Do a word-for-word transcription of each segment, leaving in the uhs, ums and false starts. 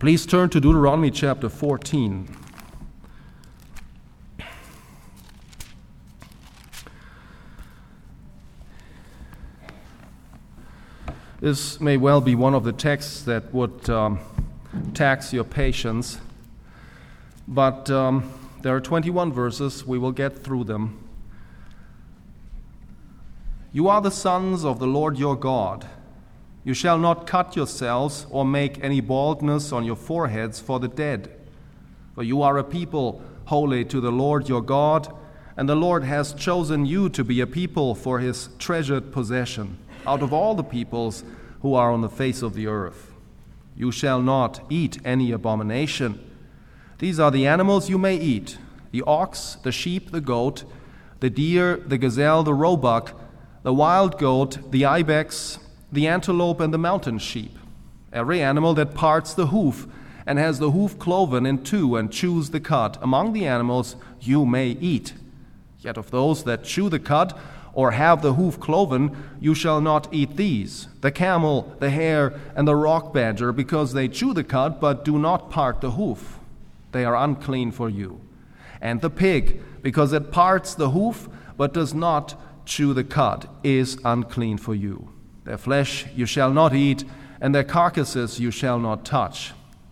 Please turn to Deuteronomy chapter fourteen. This may well be one of the texts that would um, tax your patience, but um, there are twenty-one verses. We will get through them. You are the sons of the Lord your God. You shall not cut yourselves or make any baldness on your foreheads for the dead. For you are a people holy to the Lord your God, and the Lord has chosen you to be a people for his treasured possession out of all the peoples who are on the face of the earth. You shall not eat any abomination. These are the animals you may eat: the ox, the sheep, the goat, the deer, the gazelle, the roebuck, the wild goat, the ibex, the antelope, and the mountain sheep. Every animal that parts the hoof and has the hoof cloven in two and chews the cud, among the animals you may eat. Yet of those that chew the cud or have the hoof cloven, you shall not eat these: the camel, the hare, and the rock badger, because they chew the cud but do not part the hoof. They are unclean for you. And the pig, because it parts the hoof but does not chew the cud, is unclean for you. Their flesh you shall not eat, and their carcasses you shall not touch.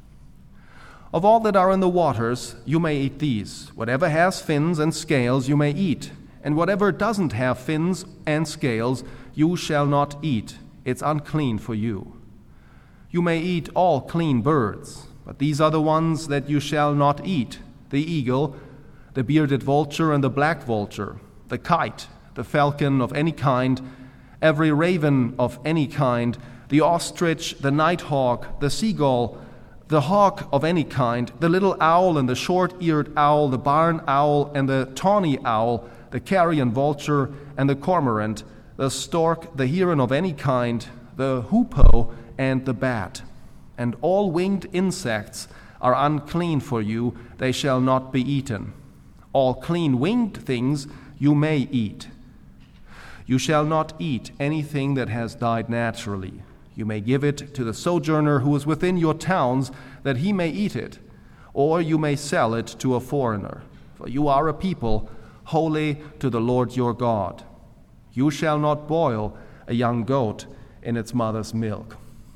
Of all that are in the waters you may eat these: whatever has fins and scales you may eat, and whatever doesn't have fins and scales you shall not eat. It's unclean for you. You may eat all clean birds, but these are the ones that you shall not eat: the eagle, the bearded vulture, and the black vulture, the kite, the falcon of any kind, every raven of any kind, the ostrich, the nighthawk, the seagull, the hawk of any kind, the little owl and the short-eared owl, the barn owl and the tawny owl, the carrion vulture and the cormorant, the stork, the heron of any kind, the hoopoe and the bat. And all winged insects are unclean for you; they shall not be eaten. All clean winged things you may eat. You shall not eat anything that has died naturally. You may give it to the sojourner who is within your towns, that he may eat it, or you may sell it to a foreigner. For you are a people holy to the Lord your God. You shall not boil a young goat in its mother's milk.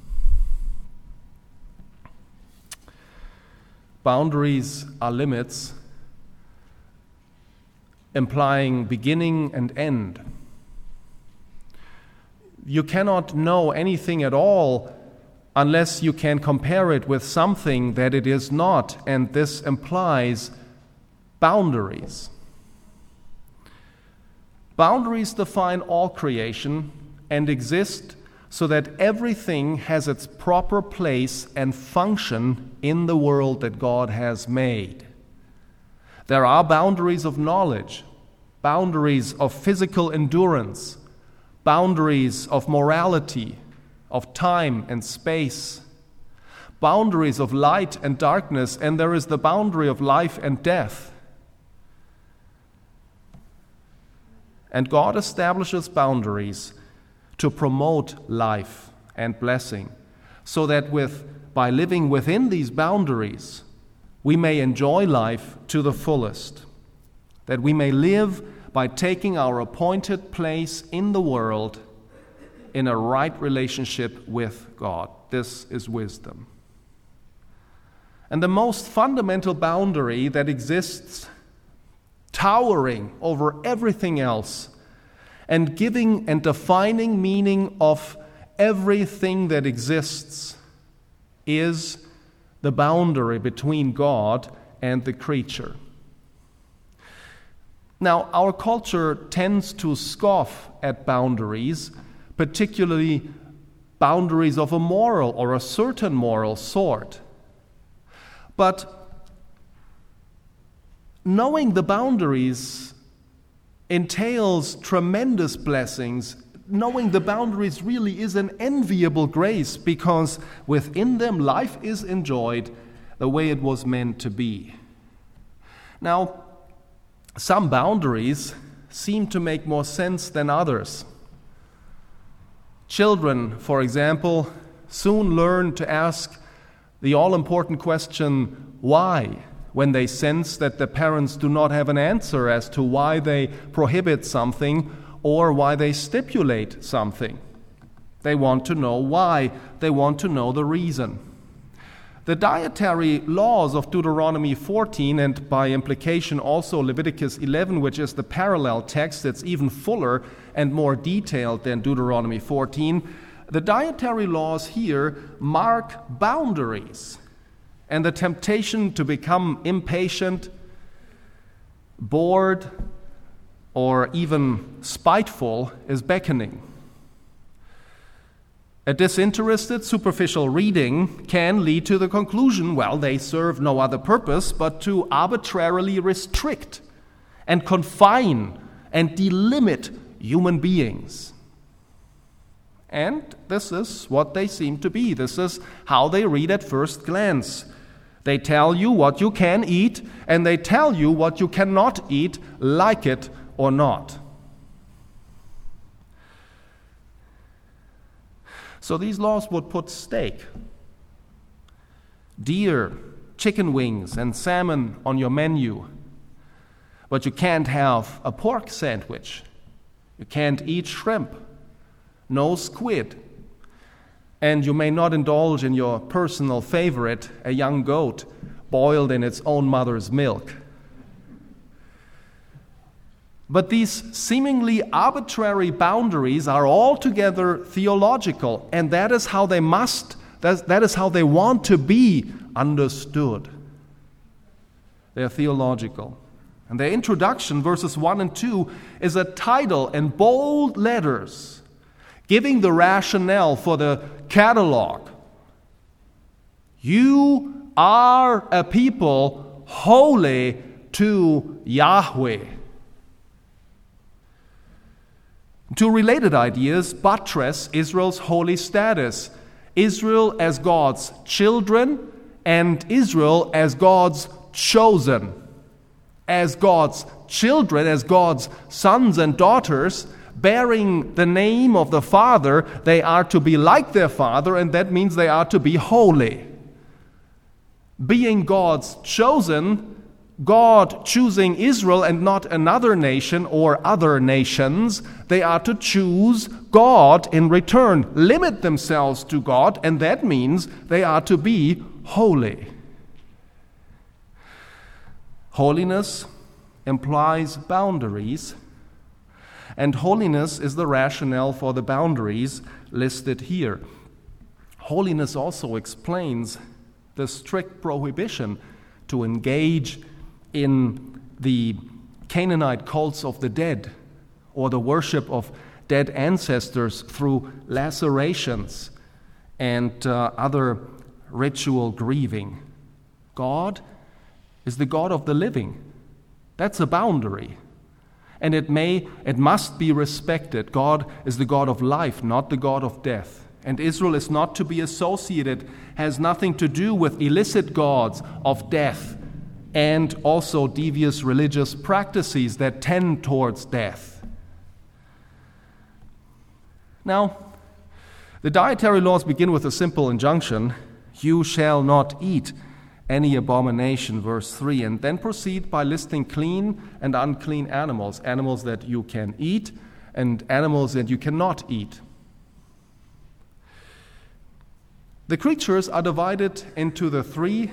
Boundaries are limits, implying beginning and end. You cannot know anything at all unless you can compare it with something that it is not, and this implies boundaries. Boundaries define all creation and exist so that everything has its proper place and function in the world that God has made. There are boundaries of knowledge, boundaries of physical endurance, boundaries of morality, of time and space, boundaries of light and darkness, and there is the boundary of life and death. And God establishes boundaries to promote life and blessing, so that with by living within these boundaries, we may enjoy life to the fullest, that we may live by taking our appointed place in the world in a right relationship with God. This is wisdom. And the most fundamental boundary that exists, towering over everything else, and giving and defining meaning of everything that exists, is the boundary between God and the creature. Now, our culture tends to scoff at boundaries, particularly boundaries of a moral or a certain moral sort. But knowing the boundaries entails tremendous blessings. Knowing the boundaries really is an enviable grace, because within them life is enjoyed the way it was meant to be. Now, some boundaries seem to make more sense than others. Children, for example, soon learn to ask the all-important question, why? When they sense that the parents do not have an answer as to why they prohibit something or why they stipulate something. They want to know why. They want to know the reason. The dietary laws of Deuteronomy fourteen, and by implication also Leviticus eleven, which is the parallel text that's even fuller and more detailed than Deuteronomy fourteen, the dietary laws here mark boundaries. And the temptation to become impatient, bored, or even spiteful is beckoning. A disinterested, superficial reading can lead to the conclusion, well, they serve no other purpose but to arbitrarily restrict and confine and delimit human beings. And this is what they seem to be. This is how they read at first glance. They tell you what you can eat, and they tell you what you cannot eat, like it or not. So these laws would put steak, deer, chicken wings, and salmon on your menu. But you can't have a pork sandwich. You can't eat shrimp, no squid. And you may not indulge in your personal favorite, a young goat, boiled in its own mother's milk. But these seemingly arbitrary boundaries are altogether theological, and that is how they must, that, that is how they want to be understood. They are theological. And their introduction, verses one and two, is a title in bold letters, giving the rationale for the catalog. You are a people holy to Yahweh. Two related ideas buttress Israel's holy status. Israel as God's children and Israel as God's chosen. As God's children, as God's sons and daughters, bearing the name of the Father, they are to be like their Father, and that means they are to be holy. Being God's chosen, God choosing Israel and not another nation or other nations, they are to choose God in return, limit themselves to God, and that means they are to be holy. Holiness implies boundaries, and holiness is the rationale for the boundaries listed here. Holiness also explains the strict prohibition to engage in the Canaanite cults of the dead or the worship of dead ancestors through lacerations and uh, other ritual grieving. God is the God of the living. That's a boundary. And it may, it must be respected. God is the God of life, not the God of death. And Israel is not to be associated, has nothing to do with illicit gods of death and also devious religious practices that tend towards death. Now, the dietary laws begin with a simple injunction, you shall not eat any abomination, verse three, and then proceed by listing clean and unclean animals, animals that you can eat and animals that you cannot eat. The creatures are divided into the three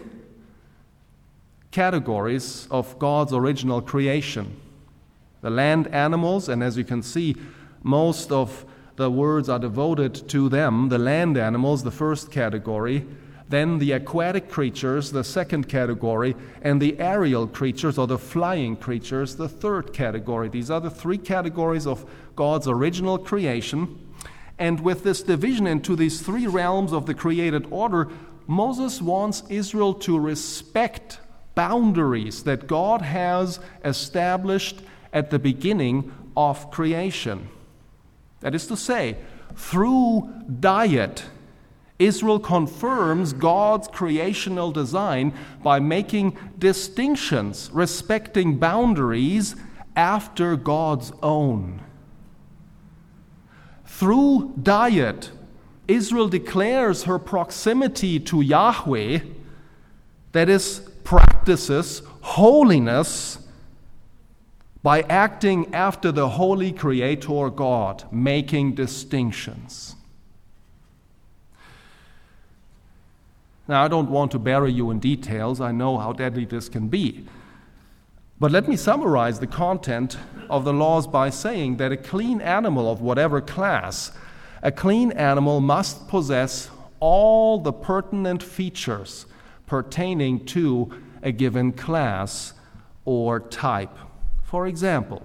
categories of God's original creation. The land animals, and as you can see, most of the words are devoted to them. The land animals, the first category, then the aquatic creatures, the second category, and the aerial creatures or the flying creatures, the third category. These are the three categories of God's original creation. And with this division into these three realms of the created order, Moses wants Israel to respect boundaries that God has established at the beginning of creation. That is to say, through diet, Israel confirms God's creational design by making distinctions, respecting boundaries after God's own. Through diet, Israel declares her proximity to Yahweh, that is, practices holiness by acting after the holy Creator God, making distinctions. Now, I don't want to bury you in details. I know how deadly this can be. But let me summarize the content of the laws by saying that a clean animal of whatever class, a clean animal must possess all the pertinent features pertaining to a given class or type. For example,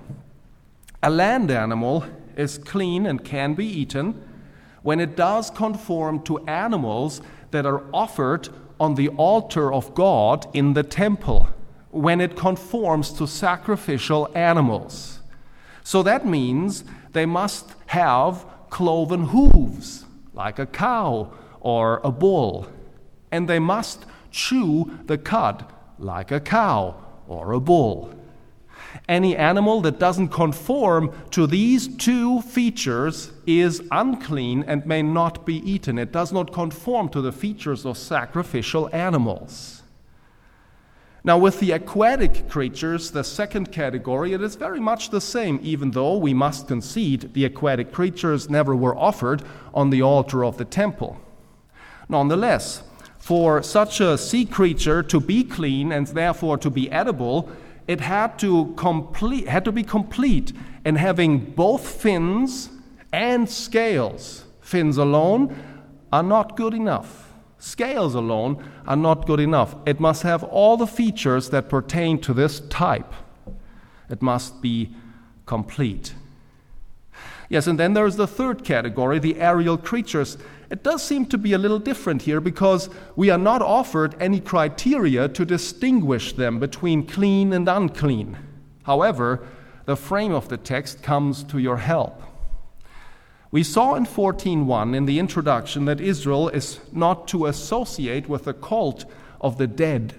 a land animal is clean and can be eaten when it does conform to animals that are offered on the altar of God in the temple, when it conforms to sacrificial animals. So that means they must have cloven hooves, like a cow or a bull, and they must chew the cud, like a cow or a bull. Any animal that doesn't conform to these two features is unclean and may not be eaten. It does not conform to the features of sacrificial animals. Now, with the aquatic creatures, the second category, it is very much the same, even though we must concede the aquatic creatures never were offered on the altar of the temple. Nonetheless, for such a sea creature to be clean and therefore to be edible, it had to complete, had to be complete in having both fins and scales. Fins alone are not good enough. Scales alone are not good enough. It must have all the features that pertain to this type. It must be complete. Yes, and then there's the third category, the aerial creatures. It does seem to be a little different here because we are not offered any criteria to distinguish them between clean and unclean. However, the frame of the text comes to your help. We saw in fourteen one in the introduction that Israel is not to associate with the cult of the dead.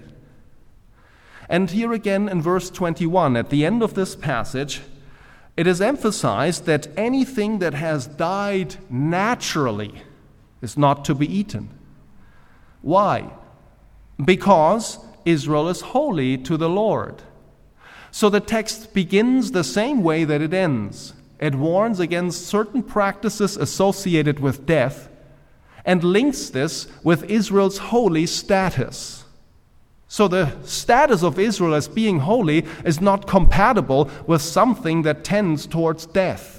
And here again in verse twenty-one, at the end of this passage, it is emphasized that anything that has died naturally is not to be eaten. Why? Because Israel is holy to the Lord. So the text begins the same way that it ends. It warns against certain practices associated with death and links this with Israel's holy status. So the status of Israel as being holy is not compatible with something that tends towards death.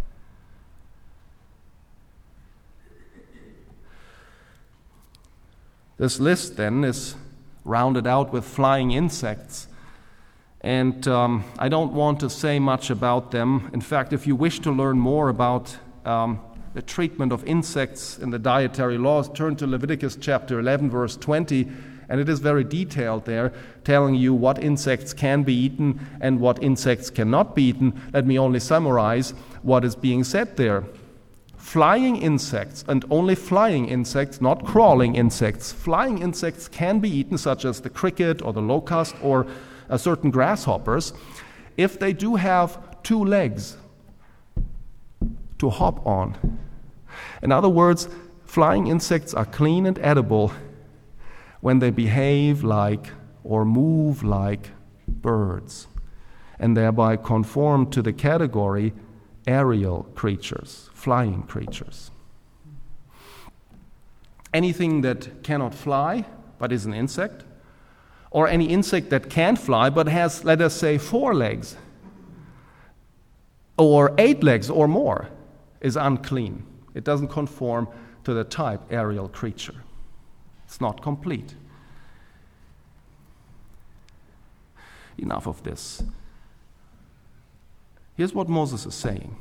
This list then is rounded out with flying insects. And um, I don't want to say much about them. In fact, if you wish to learn more about um, the treatment of insects in the dietary laws, turn to Leviticus chapter eleven, verse twenty, and it is very detailed there, telling you what insects can be eaten and what insects cannot be eaten. Let me only summarize what is being said there. Flying insects, and only flying insects, not crawling insects. Flying insects can be eaten, such as the cricket or the locust or uh, certain grasshoppers, if they do have two legs to hop on. In other words, flying insects are clean and edible when they behave like or move like birds, and thereby conform to the category aerial creatures, flying creatures. Anything that cannot fly but is an insect, or any insect that can fly but has, let us say, four legs, or eight legs or more, is unclean. It doesn't conform to the type aerial creature. It's not complete. Enough of this. Here's what Moses is saying.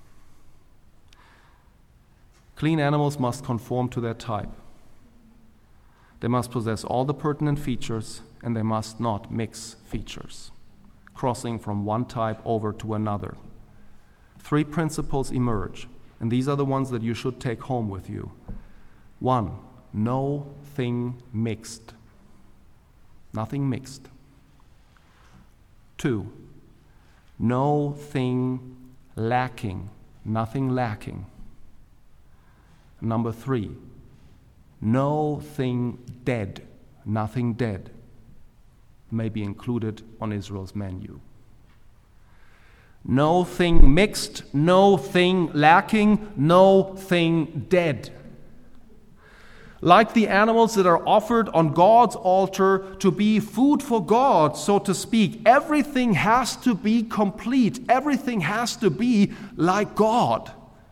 Clean animals must conform to their type. They must possess all the pertinent features, and they must not mix features, crossing from one type over to another. Three principles emerge, and these are the ones that you should take home with you. One, no thing mixed. Nothing mixed. Two, no thing lacking. Nothing lacking. Number three, no thing dead, nothing dead, may be included on Israel's menu. No thing mixed, no thing lacking, no thing dead. Like the animals that are offered on God's altar to be food for God, so to speak, everything has to be complete. Everything has to be like God.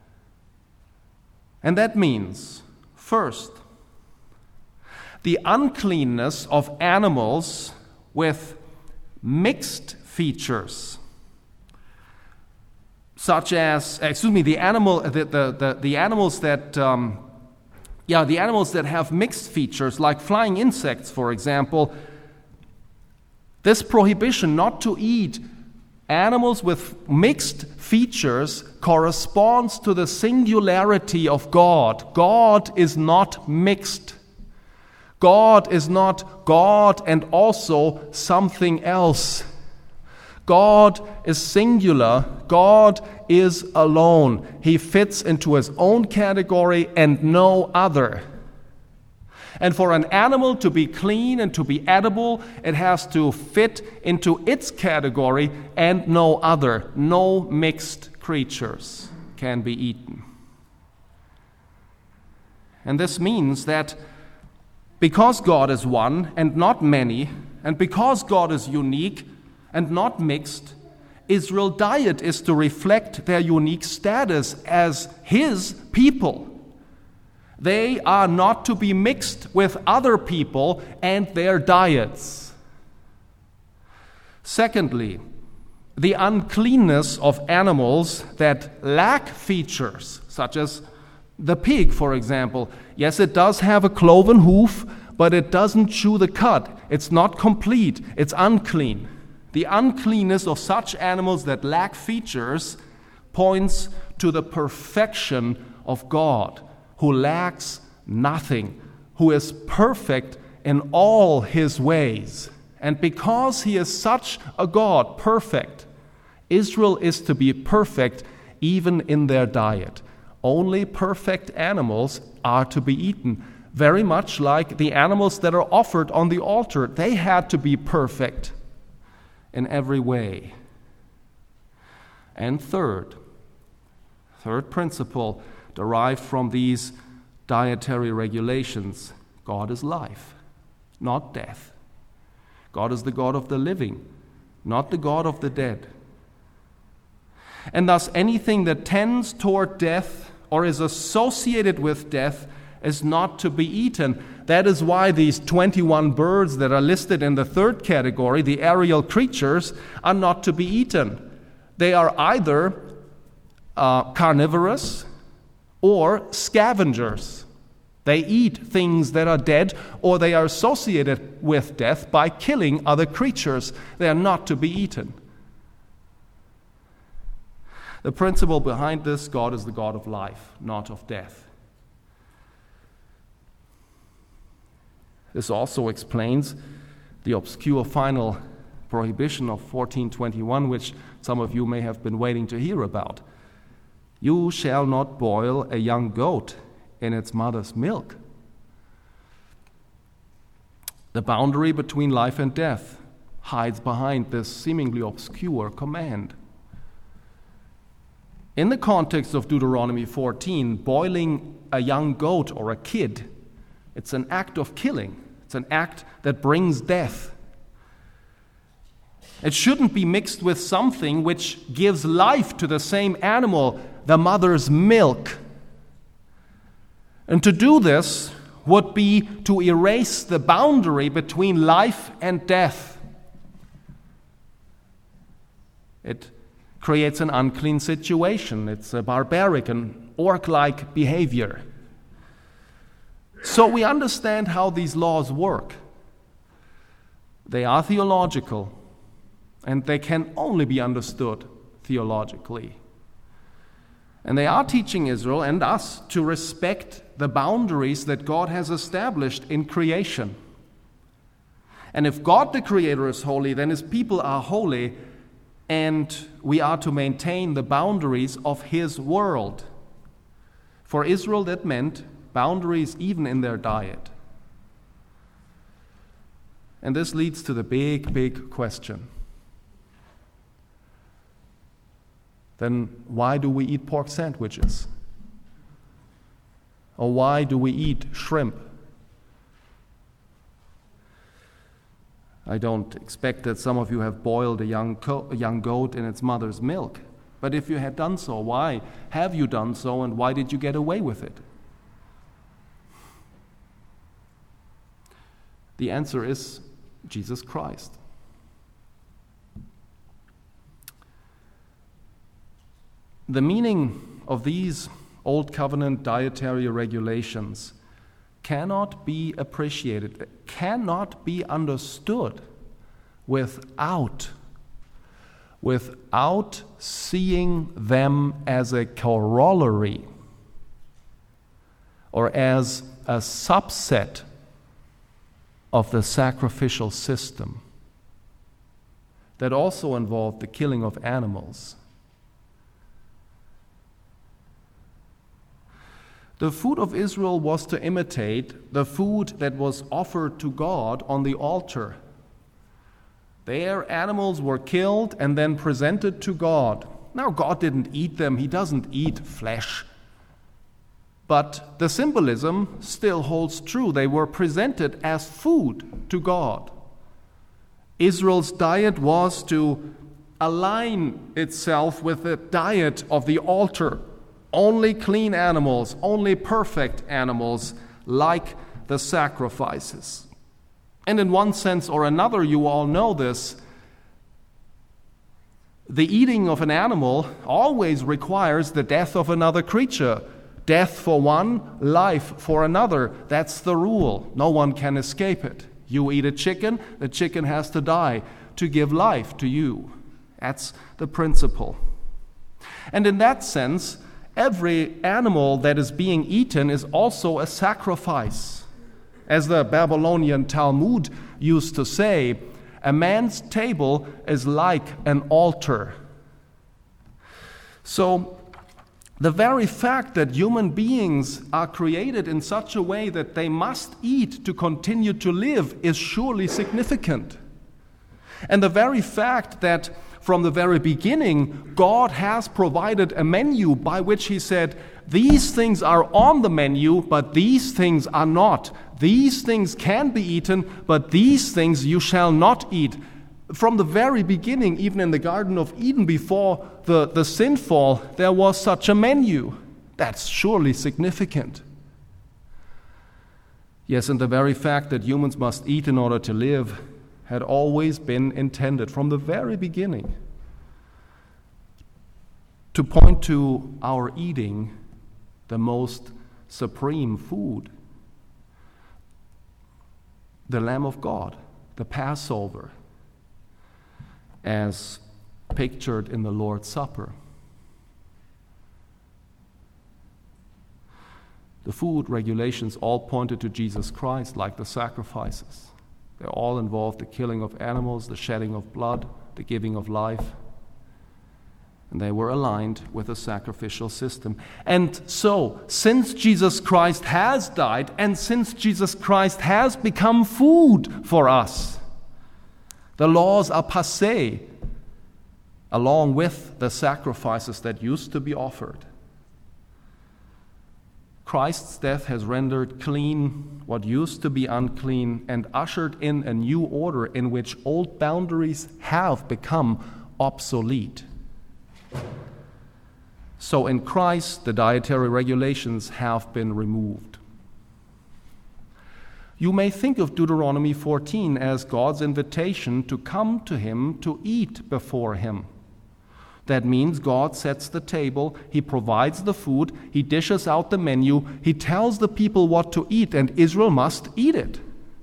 And that means, first, the uncleanness of animals with mixed features, such as, excuse me, the animal, the the the, the animals that, um, yeah, the animals that have mixed features, like flying insects, for example. This prohibition not to eat animals with mixed features corresponds to the singularity of God. God is not mixed. God is not God and also something else. God is singular. God is alone. He fits into his own category and no other. And for an animal to be clean and to be edible, it has to fit into its category and no other. No mixed creatures can be eaten. And this means that because God is one and not many, and because God is unique and not mixed, Israel's diet is to reflect their unique status as his people. They are not to be mixed with other people and their diets. Secondly, the uncleanness of animals that lack features, such as the pig, for example. Yes, it does have a cloven hoof, but it doesn't chew the cud. It's not complete. It's unclean. The uncleanness of such animals that lack features points to the perfection of God, who lacks nothing, who is perfect in all his ways. And because he is such a God, perfect, Israel is to be perfect even in their diet. Only perfect animals are to be eaten, very much like the animals that are offered on the altar. They had to be perfect in every way. And third, third principle derived from these dietary regulations: God is life, not death. God is the God of the living, not the God of the dead. And thus anything that tends toward death or is associated with death is not to be eaten. That is why these twenty-one birds that are listed in the third category, the aerial creatures, are not to be eaten. They are either uh, carnivorous or scavengers. They eat things that are dead, or they are associated with death by killing other creatures. They are not to be eaten. The principle behind this: God is the God of life, not of death. This also explains the obscure final prohibition of fourteen twenty-one, which some of you may have been waiting to hear about. You shall not boil a young goat in its mother's milk. The boundary between life and death hides behind this seemingly obscure command. In the context of Deuteronomy fourteen, boiling a young goat or a kid, it's an act of killing. It's an act that brings death. It shouldn't be mixed with something which gives life to the same animal, the mother's milk. And to do this would be to erase the boundary between life and death. It creates an unclean situation. It's a barbaric and orc-like behavior. So we understand how these laws work. They are theological, and they can only be understood theologically. And they are teaching Israel and us to respect the boundaries that God has established in creation. And if God the Creator is holy, then his people are holy, and we are to maintain the boundaries of his world. For Israel, that meant boundaries even in their diet. And this leads to the big, big question. Then why do we eat pork sandwiches? Or why do we eat shrimp? I don't expect that some of you have boiled a young, co- a young goat in its mother's milk. But if you had done so, why have you done so, and why did you get away with it? The answer is Jesus Christ. The meaning of these Old Covenant dietary regulations cannot be appreciated, cannot be understood without, without seeing them as a corollary or as a subset of the sacrificial system that also involved the killing of animals. The food of Israel was to imitate the food that was offered to God on the altar. Their animals were killed and then presented to God. Now, God didn't eat them. He doesn't eat flesh. But the symbolism still holds true. They were presented as food to God. Israel's diet was to align itself with the diet of the altar. Only clean animals, only perfect animals, like the sacrifices. And in one sense or another, you all know this, the eating of an animal always requires the death of another creature. Death for one, life for another. That's the rule. No one can escape it. You eat a chicken, the chicken has to die to give life to you. That's the principle. And in that sense, every animal that is being eaten is also a sacrifice. As the Babylonian Talmud used to say, a man's table is like an altar. So, the very fact that human beings are created in such a way that they must eat to continue to live is surely significant. And the very fact that from the very beginning, God has provided a menu by which He said, these things are on the menu, but these things are not. These things can be eaten, but these things you shall not eat. From the very beginning, even in the Garden of Eden, before the, the sinfall, there was such a menu. That's surely significant. Yes, and the very fact that humans must eat in order to live had always been intended from the very beginning to point to our eating the most supreme food, the Lamb of God, the Passover, as pictured in the Lord's Supper. The food regulations all pointed to Jesus Christ, like the sacrifices. They all involved the killing of animals, the shedding of blood, the giving of life. And they were aligned with a sacrificial system. And so, since Jesus Christ has died, and since Jesus Christ has become food for us, the laws are passé, along with the sacrifices that used to be offered. Christ's death has rendered clean what used to be unclean and ushered in a new order in which old boundaries have become obsolete. So in Christ, the dietary regulations have been removed. You may think of Deuteronomy fourteen as God's invitation to come to Him to eat before Him. That means God sets the table, He provides the food, He dishes out the menu, He tells the people what to eat, and Israel must eat it.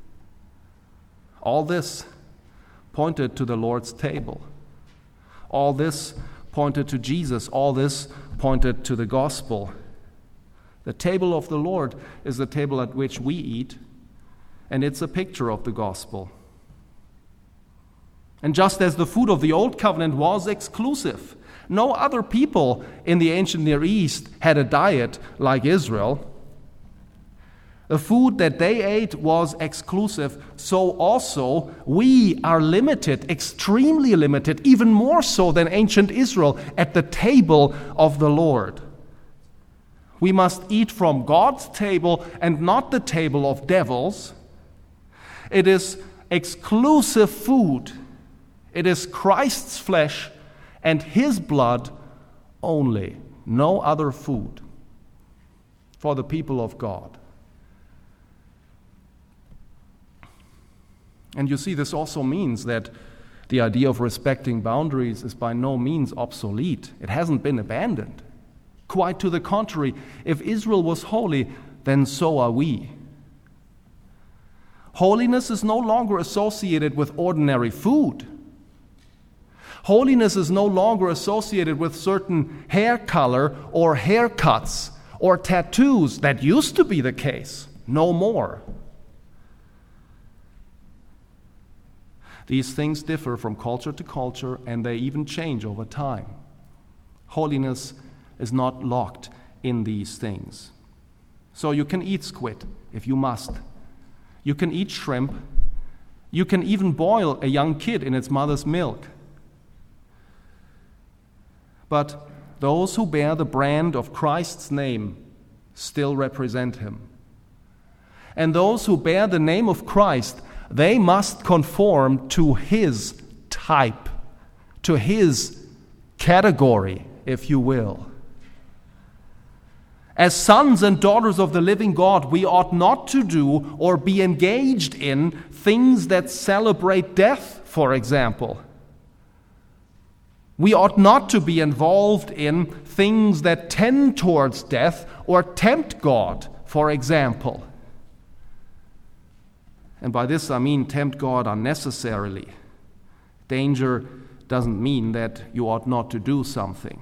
All this pointed to the Lord's table. All this pointed to Jesus. All this pointed to the gospel. The table of the Lord is the table at which we eat, and it's a picture of the gospel. And just as the food of the Old Covenant was exclusive, No other people in the ancient Near East had a diet like Israel. The food that they ate was exclusive, so also we are limited, extremely limited, even more so than ancient Israel, at the table of the Lord. We must eat from God's table and not the table of devils. It is exclusive food. It is Christ's flesh and His blood only, no other food for the people of God. And you see, this also means that the idea of respecting boundaries is by no means obsolete. It hasn't been abandoned. Quite to the contrary, if Israel was holy, then so are we. Holiness is no longer associated with ordinary food. Holiness is no longer associated with certain hair color or haircuts or tattoos. That used to be the case. No more. These things differ from culture to culture, and they even change over time. Holiness is not locked in these things. So you can eat squid if you must. You can eat shrimp. You can even boil a young kid in its mother's milk. But those who bear the brand of Christ's name still represent Him. And those who bear the name of Christ, they must conform to His type, to His category, if you will. As sons and daughters of the living God, we ought not to do or be engaged in things that celebrate death, for example. We ought not to be involved in things that tend towards death or tempt God, for example. And by this I mean tempt God unnecessarily. Danger doesn't mean that you ought not to do something.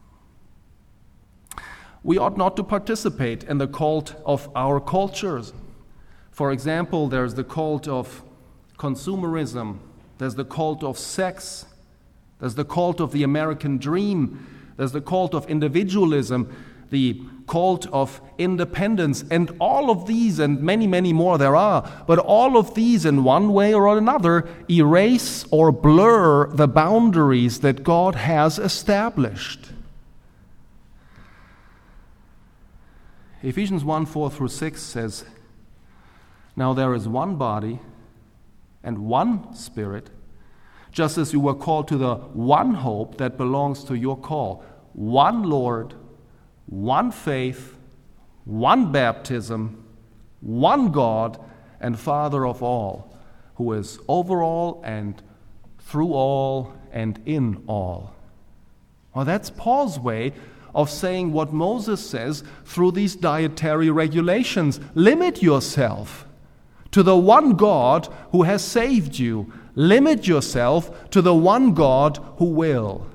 We ought not to participate in the cult of our cultures. For example, there's the cult of consumerism, there's the cult of sex, there's the cult of the American dream, there's the cult of individualism, the cult of independence, and all of these and many, many more there are. But all of these in one way or another erase or blur the boundaries that God has established. Ephesians one, four through six says, "Now there is one body and one Spirit, just as you were called to the one hope that belongs to your call, one Lord, one faith, one baptism, one God and Father of all, who is over all and through all and in all." Well, that's Paul's way of saying what Moses says through these dietary regulations. Limit yourself to the one God who has saved you. Limit yourself to the one God who will.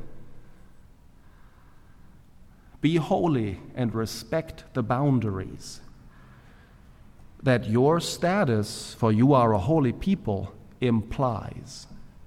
Be holy and respect the boundaries that your status, for you are a holy people, implies.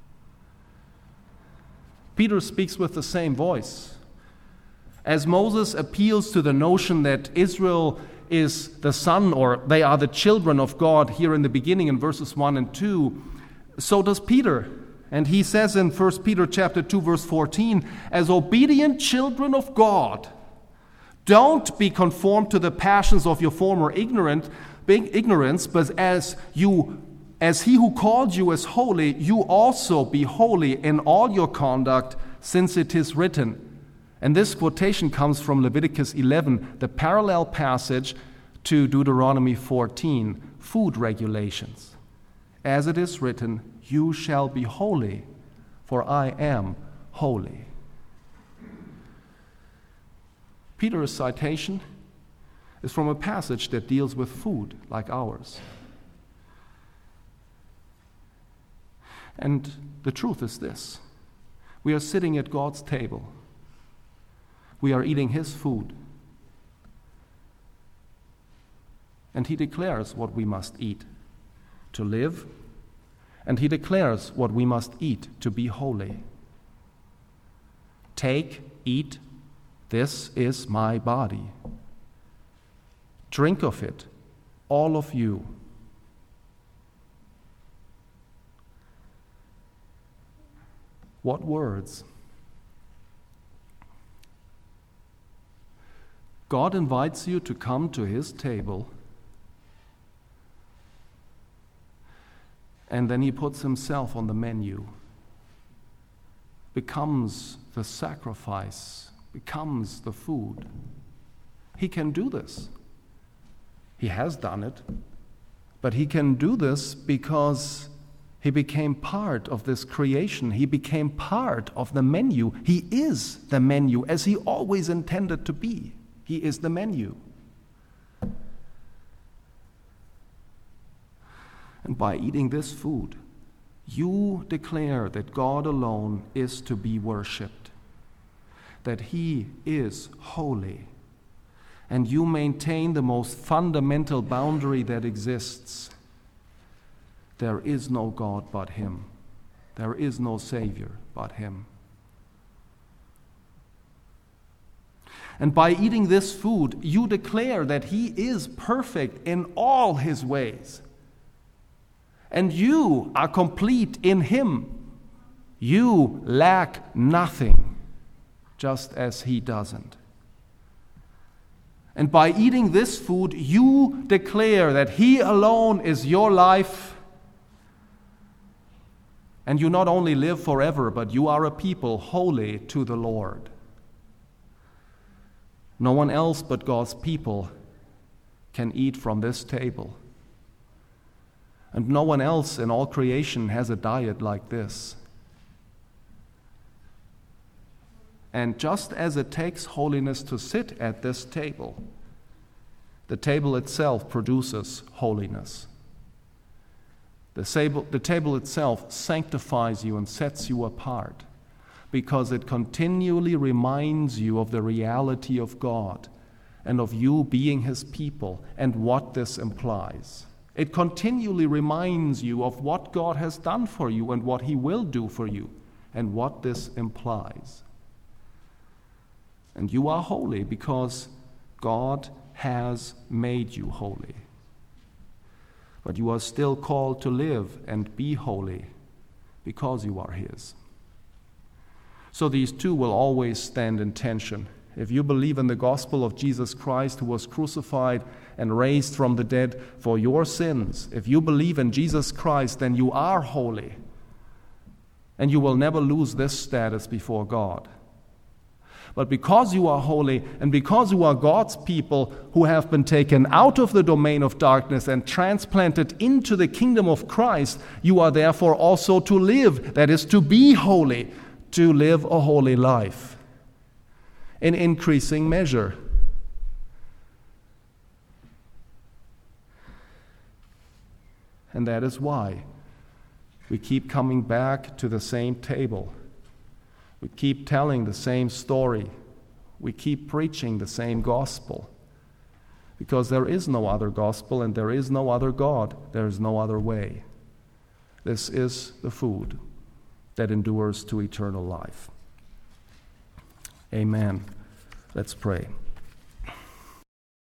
Peter speaks with the same voice. As Moses appeals to the notion that Israel is the son, or they are the children of God here in the beginning in verses one and two, so does Peter. And he says in First Peter chapter two, verse fourteen, "As obedient children of God, don't be conformed to the passions of your former ignorant, ignorance, but as you, as he who called you is holy, you also be holy in all your conduct, since it is written." And this quotation comes from Leviticus eleven, the parallel passage to Deuteronomy fourteen, food regulations. As it is written, "You shall be holy, for I am holy." Peter's citation is from a passage that deals with food like ours. And the truth is this: we are sitting at God's table. We are eating His food. And He declares what we must eat to live, and He declares what we must eat to be holy. Take "Eat, this is my body. Drink of it, all of you." What words? God invites you to come to his table, and then he puts himself on the menu, becomes the sacrifice, becomes the food. He can do this. He has done it, but he can do this because he became part of this creation. He became part of the menu. He is the menu, as he always intended to be. He is the menu. And by eating this food, you declare that God alone is to be worshipped, that he is holy, and you maintain the most fundamental boundary that exists. There is no God but him. There is no Savior but him. And by eating this food, you declare that he is perfect in all his ways. And you are complete in him. You lack nothing, just as he doesn't. And by eating this food, you declare that he alone is your life. And you not only live forever, but you are a people holy to the Lord. No one else but God's people can eat from this table. And no one else in all creation has a diet like this. And just as it takes holiness to sit at this table, the table itself produces holiness. The table, the table itself sanctifies you and sets you apart, because it continually reminds you of the reality of God and of you being his people and what this implies. It continually reminds you of what God has done for you and what he will do for you and what this implies. And you are holy because God has made you holy. But you are still called to live and be holy because you are his. So these two will always stand in tension. If you believe in the gospel of Jesus Christ, who was crucified and raised from the dead for your sins, if you believe in Jesus Christ, then you are holy. And you will never lose this status before God. But because you are holy and because you are God's people who have been taken out of the domain of darkness and transplanted into the kingdom of Christ, you are therefore also to live, that is, to be holy, to live a holy life in increasing measure. And that is why we keep coming back to the same table. We keep telling the same story. We keep preaching the same gospel. Because there is no other gospel and there is no other God. There is no other way. This is the food that endures to eternal life. Amen. Let's pray.